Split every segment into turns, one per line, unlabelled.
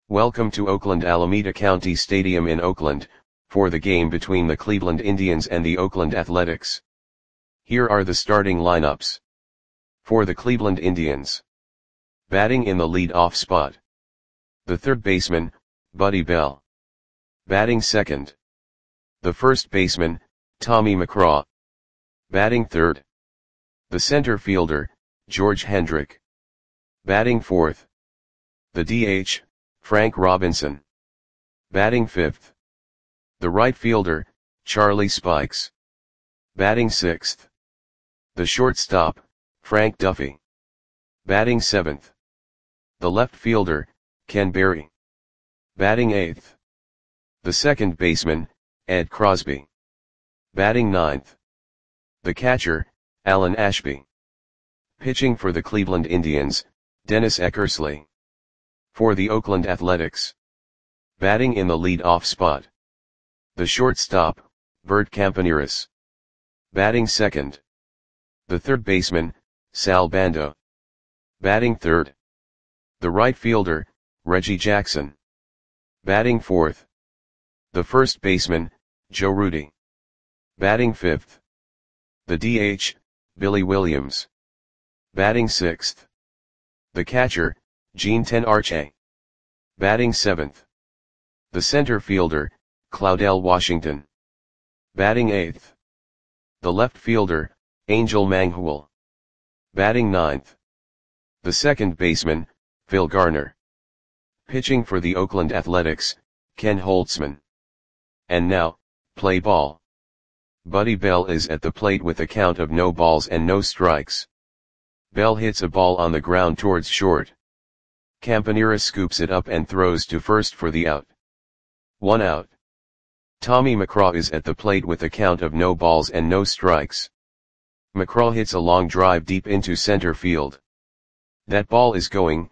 Welcome to Oakland Alameda County Stadium in Oakland, for the game between the Cleveland Indians and the Oakland Athletics. Here are the starting lineups. For the Cleveland Indians. Batting in the lead-off spot. The third baseman, Buddy Bell. Batting second. The first baseman, Tommy McCraw. Batting third. The center fielder, George Hendrick. Batting fourth. The DH, Frank Robinson. Batting fifth. The right fielder, Charlie Spikes. Batting sixth. The shortstop, Frank Duffy. Batting seventh. The left fielder, Ken Berry. Batting eighth. The second baseman, Ed Crosby. Batting ninth. The catcher, Alan Ashby. Pitching for the Cleveland Indians, Dennis Eckersley. For the Oakland Athletics. Batting in the lead-off spot. The shortstop, Bert Campaneris. Batting second. The third baseman, Sal Bando. Batting third. The right fielder, Reggie Jackson. Batting fourth. The first baseman, Joe Rudi. Batting fifth. The DH, Billy Williams. Batting sixth. The catcher, Gene Tenarche. Batting seventh. The center fielder, Claudell Washington. Batting eighth. The left fielder, Angel Manghul. Batting ninth. The second baseman, Phil Garner. Pitching for the Oakland Athletics, Ken Holtzman. And now, play ball. Buddy Bell is at the plate with a count of no balls and no strikes. Bell hits a ball on the ground towards short. Campaneris scoops it up and throws to first for the out. 1 out. Tommy McCraw is at the plate with a count of no balls and no strikes. McCraw hits a long drive deep into center field. That ball is gone.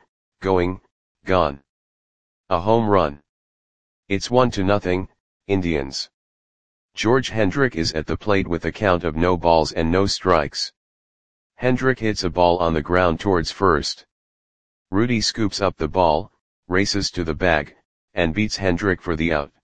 A home run. It's 1-0, Indians. George Hendrick is at the plate with a count of no balls and no strikes. Hendrick hits a ball on the ground towards first. Rudi scoops up the ball, races to the bag, and beats Hendrick for the out.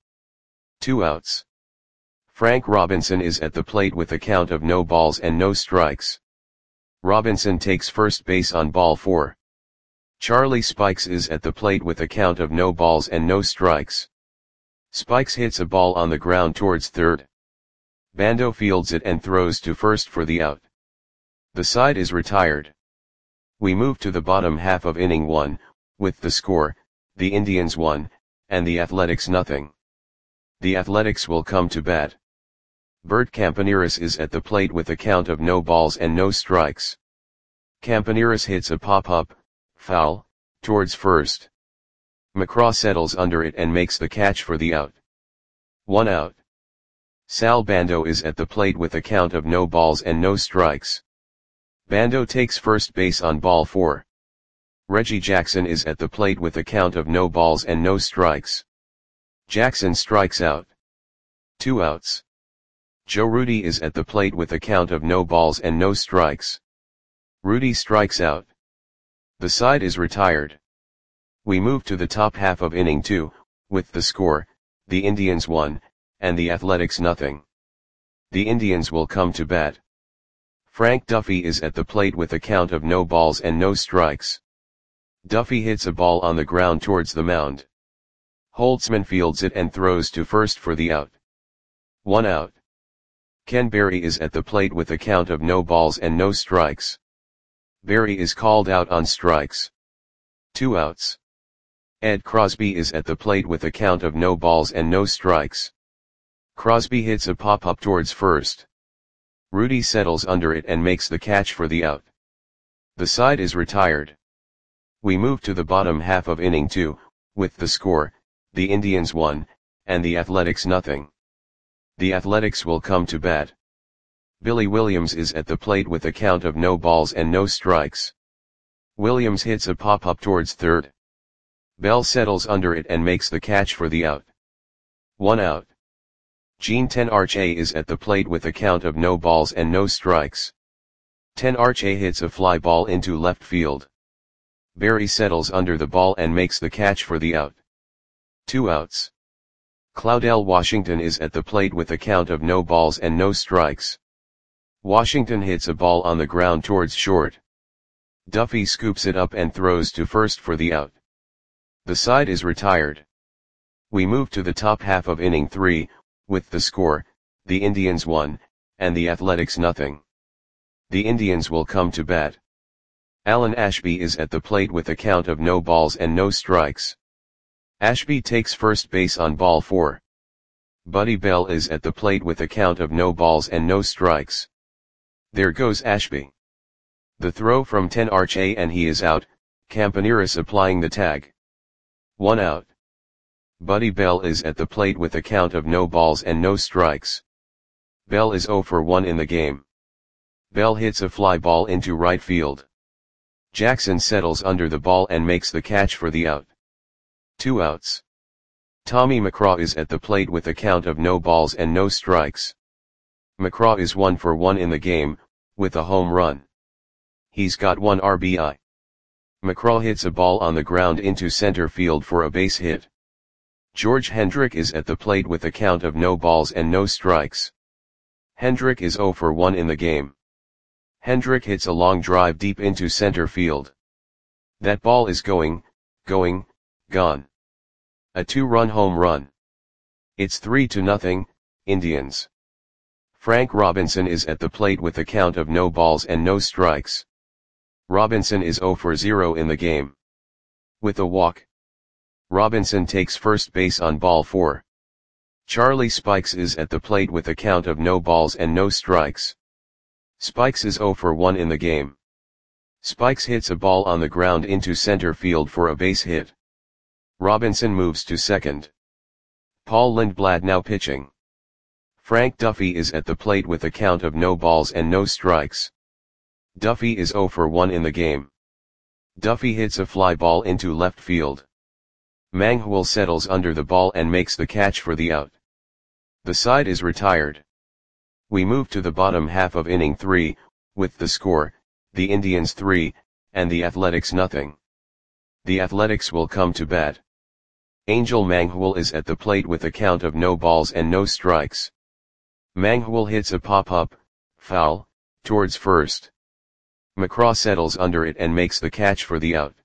2 outs. Frank Robinson is at the plate with a count of no balls and no strikes. Robinson takes first base on ball 4. Charlie Spikes is at the plate with a count of no balls and no strikes. Spikes hits a ball on the ground towards third. Bando fields it and throws to first for the out. The side is retired. We move to the bottom half of inning 1, with the score, the Indians 1, and the Athletics 0. The Athletics will come to bat. Bert Campaneris is at the plate with a count of no balls and no strikes. Campaneris hits a pop-up, foul, towards first. McCraw settles under it and makes the catch for the out. 1 out. Sal Bando is at the plate with a count of no balls and no strikes. Bando takes first base on ball 4. Reggie Jackson is at the plate with a count of no balls and no strikes. Jackson strikes out. 2 outs. Joe Rudi is at the plate with a count of no balls and no strikes. Rudi strikes out. The side is retired. We move to the top half of inning 2, with the score, the Indians 1, and the Athletics 0. The Indians will come to bat. Frank Duffy is at the plate with a count of no balls and no strikes. Duffy hits a ball on the ground towards the mound. Holtzman fields it and throws to first for the out. 1 out. Ken Berry is at the plate with a count of no balls and no strikes. Berry is called out on strikes. 2 outs. Ed Crosby is at the plate with a count of no balls and no strikes. Crosby hits a pop-up towards first. Rudi settles under it and makes the catch for the out. The side is retired. We move to the bottom half of inning 2, with the score, the Indians 1, and the Athletics 0. The Athletics will come to bat. Billy Williams is at the plate with a count of no balls and no strikes. Williams hits a pop-up towards third. Bell settles under it and makes the catch for the out. 1 out. Gene Tenarche is at the plate with a count of no balls and no strikes. Tenarche hits a fly ball into left field. Berry settles under the ball and makes the catch for the out. 2 outs. Cloudell Washington is at the plate with a count of no balls and no strikes. Washington hits a ball on the ground towards short. Duffy scoops it up and throws to first for the out. The side is retired. We move to the top half of inning 3, with the score, the Indians 1, and the Athletics nothing. The Indians will come to bat. Alan Ashby is at the plate with a count of no balls and no strikes. Ashby takes first base on ball 4. Buddy Bell is at the plate with a count of no balls and no strikes. There goes Ashby. The throw from 10 RHA and he is out, Campaneris applying the tag. 1 out. Buddy Bell is at the plate with a count of no balls and no strikes. Bell is 0 for 1 in the game. Bell hits a fly ball into right field. Jackson settles under the ball and makes the catch for the out. 2 outs. Tommy McCraw is at the plate with a count of no balls and no strikes. McCraw is 1 for 1 in the game, with a home run. He's got 1 RBI. McCraw hits a ball on the ground into center field for a base hit. George Hendrick is at the plate with a count of no balls and no strikes. Hendrick is 0 for 1 in the game. Hendrick hits a long drive deep into center field. That ball is gone. A 2-run home run. It's 3-0, Indians. Frank Robinson is at the plate with a count of no balls and no strikes. Robinson is 0 for 0 in the game. With a walk. Robinson takes first base on ball 4. Charlie Spikes is at the plate with a count of no balls and no strikes. Spikes is 0 for 1 in the game. Spikes hits a ball on the ground into center field for a base hit. Robinson moves to second. Paul Lindblad now pitching. Frank Duffy is at the plate with a count of no balls and no strikes. Duffy is 0 for 1 in the game. Duffy hits a fly ball into left field. Manghul settles under the ball and makes the catch for the out. The side is retired. We move to the bottom half of inning 3, with the score, the Indians 3, and the Athletics nothing. The Athletics will come to bat. Angel Manghul is at the plate with a count of no balls and no strikes. Manghul hits a pop-up, foul, towards first. McCraw settles under it and makes the catch for the out.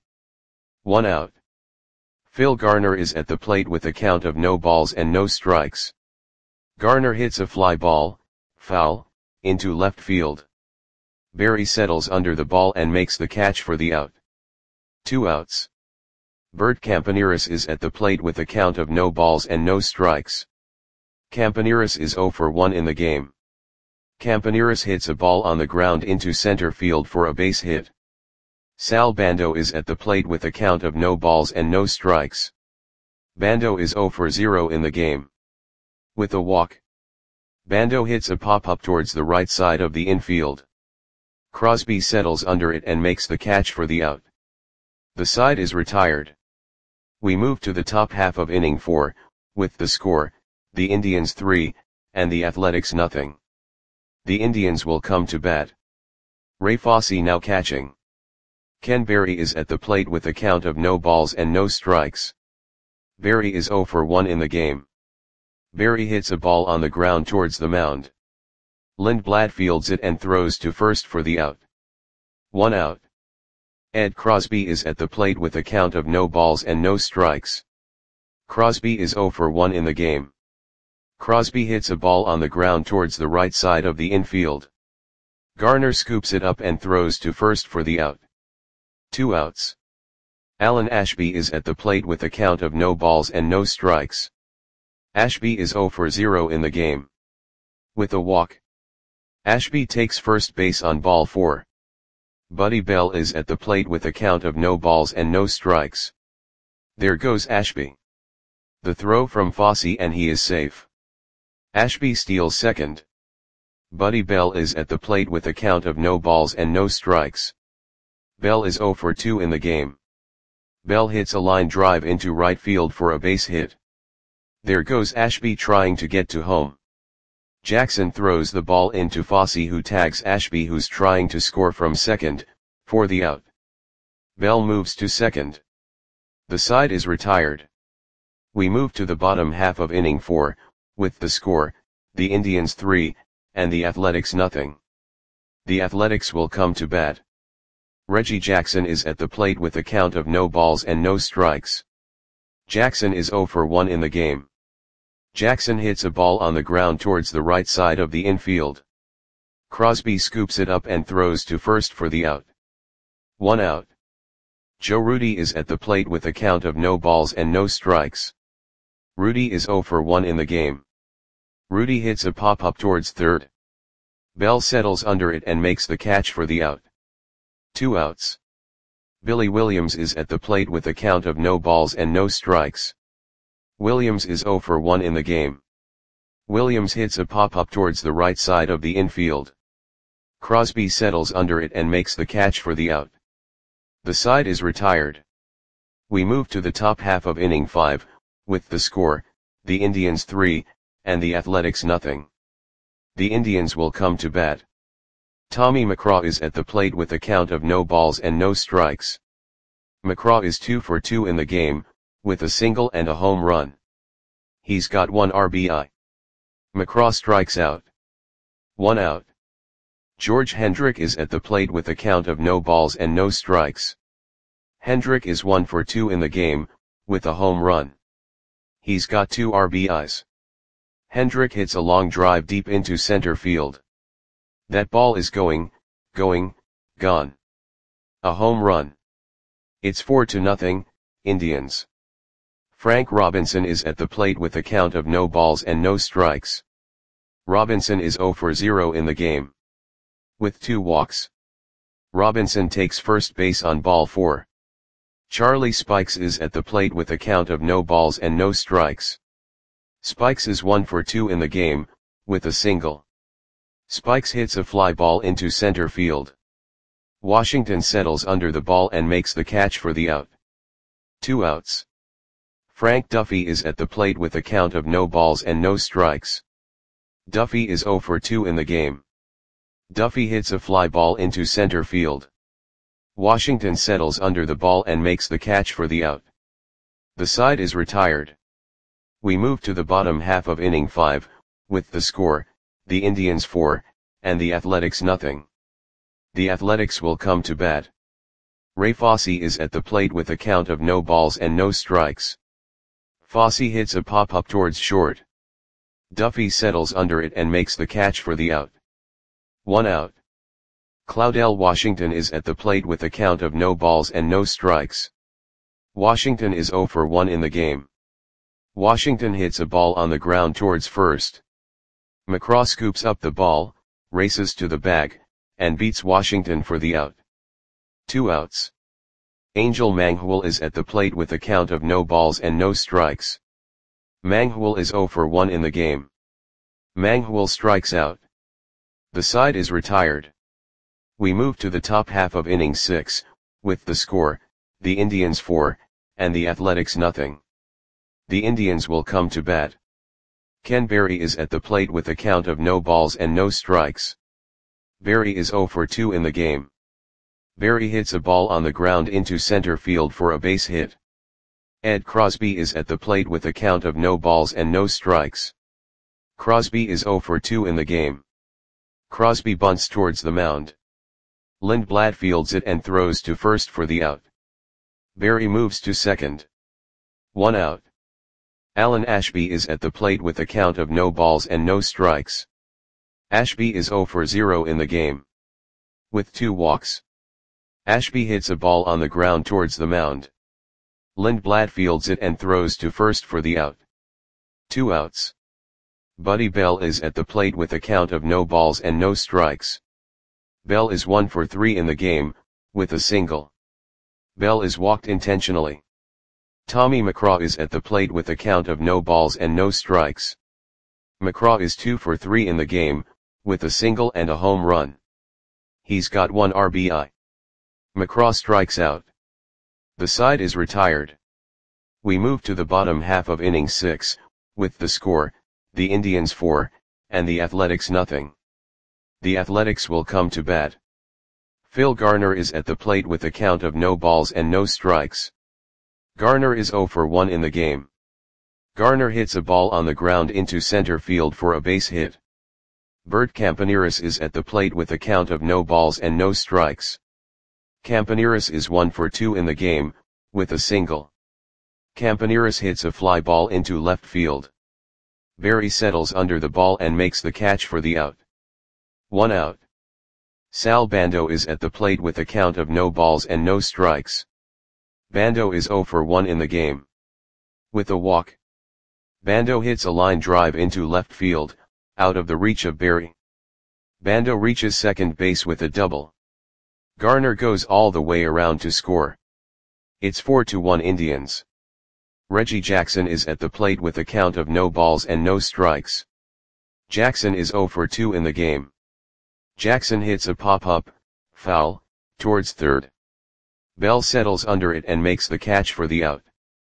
1 out. Phil Garner is at the plate with a count of no balls and no strikes. Garner hits a fly ball, foul, into left field. Barry settles under the ball and makes the catch for the out. 2 outs. Bert Campaneris is at the plate with a count of no balls and no strikes. Campaneris is 0 for 1 in the game. Campaneris hits a ball on the ground into center field for a base hit. Sal Bando is at the plate with a count of no balls and no strikes. Bando is 0 for 0 in the game. With a walk. Bando hits a pop-up towards the right side of the infield. Crosby settles under it and makes the catch for the out. The side is retired. We move to the top half of inning 4, with the score, the Indians 3, and the Athletics nothing. The Indians will come to bat. Ray Fosse now catching. Ken Berry is at the plate with a count of no balls and no strikes. Berry is 0 for 1 in the game. Berry hits a ball on the ground towards the mound. Lindblad fields it and throws to first for the out. 1 out. Ed Crosby is at the plate with a count of no balls and no strikes. Crosby is 0 for 1 in the game. Crosby hits a ball on the ground towards the right side of the infield. Garner scoops it up and throws to first for the out. 2 outs. Alan Ashby is at the plate with a count of no balls and no strikes. Ashby is 0 for 0 in the game. With a walk. Ashby takes first base on ball 4. Buddy Bell is at the plate with a count of no balls and no strikes. There goes Ashby. The throw from Fosse and he is safe. Ashby steals second. Buddy Bell is at the plate with a count of no balls and no strikes. Bell is 0 for 2 in the game. Bell hits a line drive into right field for a base hit. There goes Ashby trying to get to home. Jackson throws the ball into Fosse, who tags Ashby, who's trying to score from second, for the out. Bell moves to second. The side is retired. We move to the bottom half of inning 4, with the score, the Indians 3, and the Athletics nothing. The Athletics will come to bat. Reggie Jackson is at the plate with a count of no balls and no strikes. Jackson is 0 for 1 in the game. Jackson hits a ball on the ground towards the right side of the infield. Crosby scoops it up and throws to first for the out. 1 out. Joe Rudi is at the plate with a count of no balls and no strikes. Rudi is 0 for 1 in the game. Rudi hits a pop-up towards third. Bell settles under it and makes the catch for the out. 2 outs. Billy Williams is at the plate with a count of no balls and no strikes. Williams is 0 for 1 in the game. Williams hits a pop-up towards the right side of the infield. Crosby settles under it and makes the catch for the out. The side is retired. We move to the top half of inning 5, with the score, the Indians 3, and the Athletics nothing. The Indians will come to bat. Tommy McCraw is at the plate with a count of no balls and no strikes. McCraw is 2 for 2 in the game, with a single and a home run. He's got 1 RBI. McCraw strikes out. 1 out. George Hendrick is at the plate with a count of no balls and no strikes. Hendrick is 1 for 2 in the game, with a home run. He's got 2 RBIs. Hendrick hits a long drive deep into center field. That ball is going, gone. A home run. It's 4-0, Indians. Frank Robinson is at the plate with a count of no balls and no strikes. Robinson is 0 for 0 in the game. With 2 walks. Robinson takes first base on ball 4. Charlie Spikes is at the plate with a count of no balls and no strikes. Spikes is 1 for 2 in the game, with a single. Spikes hits a fly ball into center field. Washington settles under the ball and makes the catch for the out. 2 outs. Frank Duffy is at the plate with a count of no balls and no strikes. Duffy is 0 for 2 in the game. Duffy hits a fly ball into center field. Washington settles under the ball and makes the catch for the out. The side is retired. We move to the bottom half of inning 5, with the score, the Indians 4, and the Athletics nothing. The Athletics will come to bat. Ray Fosse is at the plate with a count of no balls and no strikes. Fosse hits a pop-up towards short. Duffy settles under it and makes the catch for the out. 1 out. Claudell Washington is at the plate with a count of no balls and no strikes. Washington is 0 for 1 in the game. Washington hits a ball on the ground towards first. McCraw scoops up the ball, races to the bag, and beats Washington for the out. 2 outs. Angel Manghul is at the plate with a count of no balls and no strikes. Manghul is 0 for 1 in the game. Manghul strikes out. The side is retired. We move to the top half of inning 6, with the score, the Indians 4, and the Athletics nothing. The Indians will come to bat. Ken Berry is at the plate with a count of no balls and no strikes. Berry is 0 for 2 in the game. Berry hits a ball on the ground into center field for a base hit. Ed Crosby is at the plate with a count of no balls and no strikes. Crosby is 0 for 2 in the game. Crosby bunts towards the mound. Lindblad fields it and throws to first for the out. Berry moves to second. 1 out. Alan Ashby is at the plate with a count of no balls and no strikes. Ashby is 0 for 0 in the game. With 2 walks. Ashby hits a ball on the ground towards the mound. Lindblad fields it and throws to first for the out. 2 outs. Buddy Bell is at the plate with a count of no balls and no strikes. Bell is 1 for 3 in the game, with a single. Bell is walked intentionally. Tommy McCraw is at the plate with a count of no balls and no strikes. McCraw is 2 for 3 in the game, with a single and a home run. He's got 1 RBI. McCraw strikes out. The side is retired. We move to the bottom half of inning 6, with the score, the Indians 4, and the Athletics nothing. The Athletics will come to bat. Phil Garner is at the plate with a count of no balls and no strikes. Garner is 0 for 1 in the game. Garner hits a ball on the ground into center field for a base hit. Bert Campaneris is at the plate with a count of no balls and no strikes. Campaneris is 1 for 2 in the game, with a single. Campaneris hits a fly ball into left field. Berry settles under the ball and makes the catch for the out. 1 out. Sal Bando is at the plate with a count of no balls and no strikes. Bando is 0 for 1 in the game. With a walk, Bando hits a line drive into left field, out of the reach of Berry. Bando reaches second base with a double. Garner goes all the way around to score. It's 4-1 Indians. Reggie Jackson is at the plate with a count of no balls and no strikes. Jackson is 0 for 2 in the game. Jackson hits a pop-up, foul, towards third. Bell settles under it and makes the catch for the out.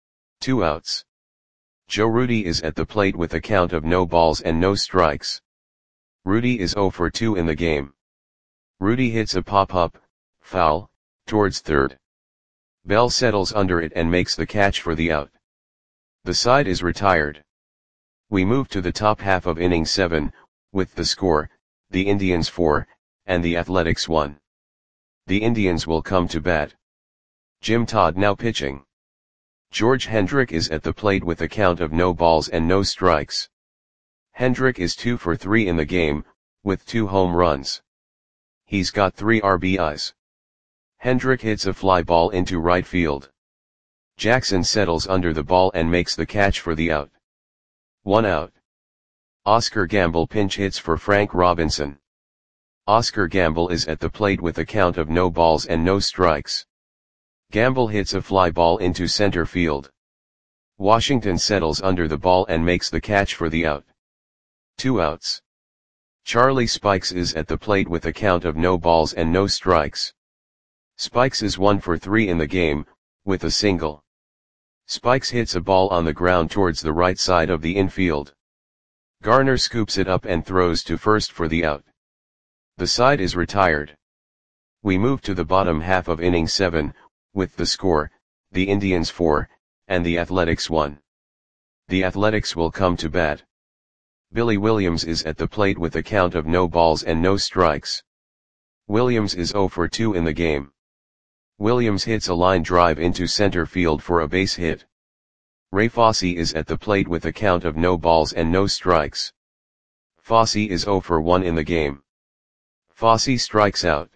2 outs. Joe Rudi is at the plate with a count of no balls and no strikes. Rudi is 0 for 2 in the game. Rudi hits a pop-up, foul, towards third. Bell settles under it and makes the catch for the out. The side is retired. We move to the top half of inning 7, with the score, the Indians 4, and the Athletics 1. The Indians will come to bat. Jim Todd now pitching. George Hendrick is at the plate with a count of no balls and no strikes. Hendrick is 2 for 3 in the game, with 2 home runs. He's got 3 RBIs. Hendrick hits a fly ball into right field. Jackson settles under the ball and makes the catch for the out. 1 out. Oscar Gamble pinch hits for Frank Robinson. Oscar Gamble is at the plate with a count of no balls and no strikes. Gamble hits a fly ball into center field. Washington settles under the ball and makes the catch for the out. 2 outs. Charlie Spikes is at the plate with a count of no balls and no strikes. Spikes is 1 for 3 in the game, with a single. Spikes hits a ball on the ground towards the right side of the infield. Garner scoops it up and throws to first for the out. The side is retired. We move to the bottom half of inning 7, with the score, the Indians 4, and the Athletics 1. The Athletics will come to bat. Billy Williams is at the plate with a count of no balls and no strikes. Williams is 0 for 2 in the game. Williams hits a line drive into center field for a base hit. Ray Fosse is at the plate with a count of no balls and no strikes. Fosse is 0 for 1 in the game. Fosse strikes out.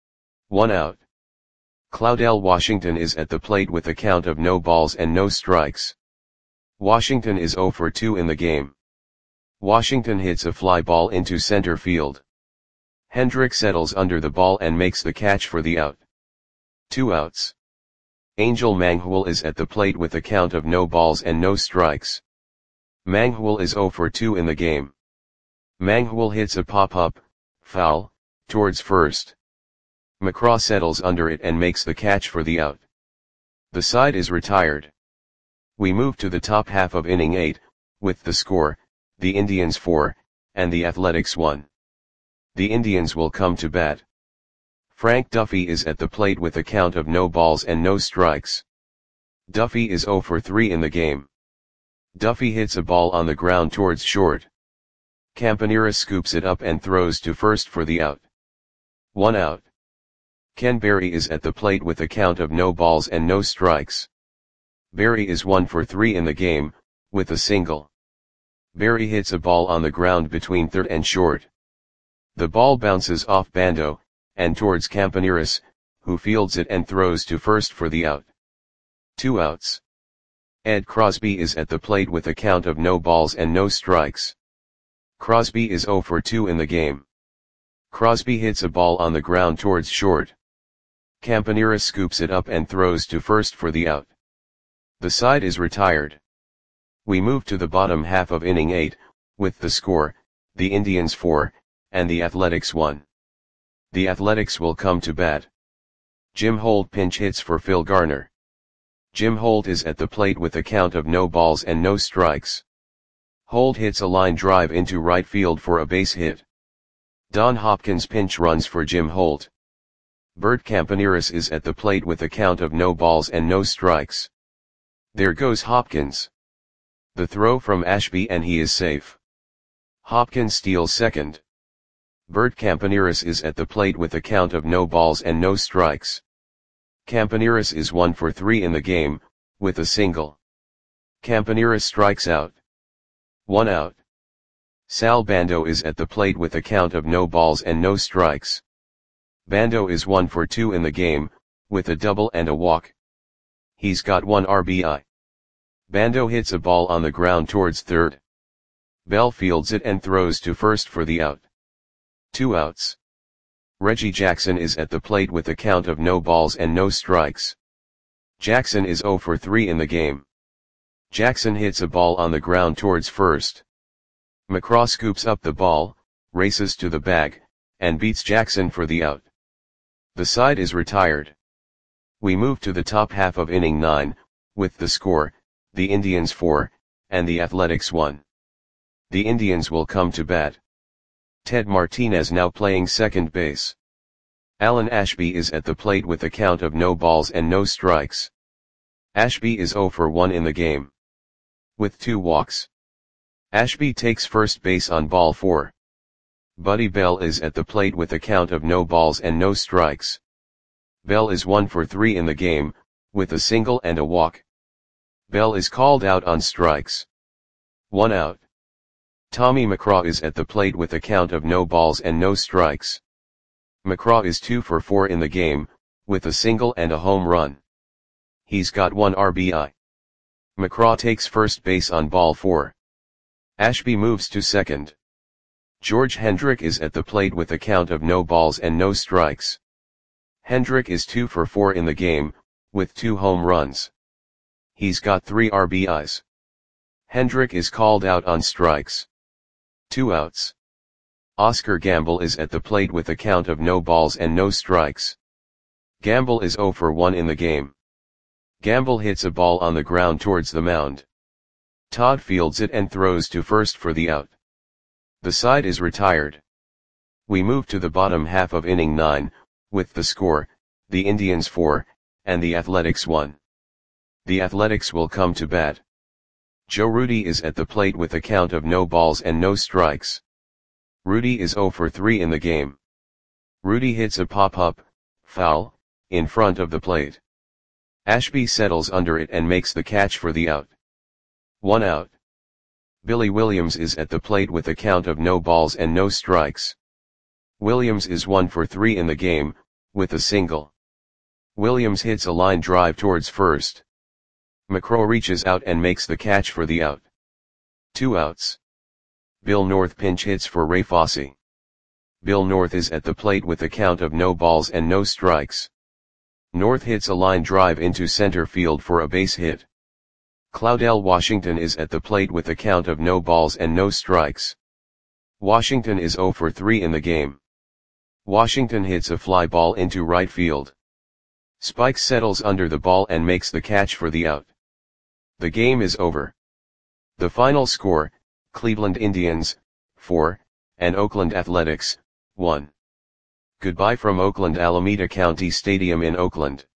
1 out. Claudell Washington is at the plate with a count of no balls and no strikes. Washington is 0 for 2 in the game. Washington hits a fly ball into center field. Hendrick settles under the ball and makes the catch for the out. 2 outs. Angel Manghul is at the plate with a count of no balls and no strikes. Manghul is 0 for 2 in the game. Manghul hits a pop-up, foul, towards first. McCraw settles under it and makes the catch for the out. The side is retired. We move to the top half of inning 8, with the score, the Indians 4, and the Athletics 1. The Indians will come to bat. Frank Duffy is at the plate with a count of no balls and no strikes. Duffy is 0 for 3 in the game. Duffy hits a ball on the ground towards short. Campaneris scoops it up and throws to first for the out. 1 out. Ken Berry is at the plate with a count of no balls and no strikes. Berry is 1 for 3 in the game, with a single. Berry hits a ball on the ground between third and short. The ball bounces off Bando, and towards Campaneris, who fields it and throws to first for the out. 2 outs. Ed Crosby is at the plate with a count of no balls and no strikes. Crosby is 0 for 2 in the game. Crosby hits a ball on the ground towards short. Campaneris scoops it up and throws to first for the out. The side is retired. We move to the bottom half of inning 8, with the score, the Indians 4, and the Athletics 1. The Athletics will come to bat. Jim Holt pinch hits for Phil Garner. Jim Holt is at the plate with a count of no balls and no strikes. Holt hits a line drive into right field for a base hit. Don Hopkins pinch runs for Jim Holt. Bert Campaneris is at the plate with a count of no balls and no strikes. There goes Hopkins. The throw from Ashby and he is safe. Hopkins steals second. Bert Campaneris is at the plate with a count of no balls and no strikes. Campaneris is 1 for 3 in the game, with a single. Campaneris strikes out. 1 out. Sal Bando is at the plate with a count of no balls and no strikes. Bando is 1 for 2 in the game, with a double and a walk. He's got 1 RBI. Bando hits a ball on the ground towards third. Bell fields it and throws to first for the out. 2 outs. Reggie Jackson is at the plate with a count of no balls and no strikes. Jackson is 0 for 3 in the game. Jackson hits a ball on the ground towards first. McCraw scoops up the ball, races to the bag, and beats Jackson for the out. The side is retired. We move to the top half of inning 9, with the score, the Indians 4, and the Athletics 1. The Indians will come to bat. Ted Martinez now playing second base. Alan Ashby is at the plate with a count of no balls and no strikes. Ashby is 0 for 1 in the game, with 2 walks. Ashby takes first base on ball 4. Buddy Bell is at the plate with a count of no balls and no strikes. Bell is 1 for 3 in the game, with a single and a walk. Bell is called out on strikes. 1 out. Tommy McCraw is at the plate with a count of no balls and no strikes. McCraw is 2 for 4 in the game, with a single and a home run. He's got 1 RBI. McCraw takes first base on ball 4. Ashby moves to second. George Hendrick is at the plate with a count of no balls and no strikes. Hendrick is 2 for 4 in the game, with 2 home runs. He's got 3 RBIs. Hendrick is called out on strikes. 2 outs. Oscar Gamble is at the plate with a count of no balls and no strikes. Gamble is 0 for 1 in the game. Gamble hits a ball on the ground towards the mound. Todd fields it and throws to first for the out. The side is retired. We move to the bottom half of inning 9, with the score, the Indians 4, and the Athletics 1. The Athletics will come to bat. Joe Rudi is at the plate with a count of no balls and no strikes. Rudi is 0 for 3 in the game. Rudi hits a pop-up, foul, in front of the plate. Ashby settles under it and makes the catch for the out. 1 out. Billy Williams is at the plate with a count of no balls and no strikes. Williams is 1 for 3 in the game, with a single. Williams hits a line drive towards first. McCraw reaches out and makes the catch for the out. 2 outs. Bill North pinch hits for Ray Fosse. Bill North is at the plate with a count of no balls and no strikes. North hits a line drive into center field for a base hit. Claudell Washington is at the plate with a count of no balls and no strikes. Washington is 0 for 3 in the game. Washington hits a fly ball into right field. Spike settles under the ball and makes the catch for the out. The game is over. The final score, Cleveland Indians, 4, and Oakland Athletics, 1. Goodbye from Oakland Alameda County Stadium in Oakland.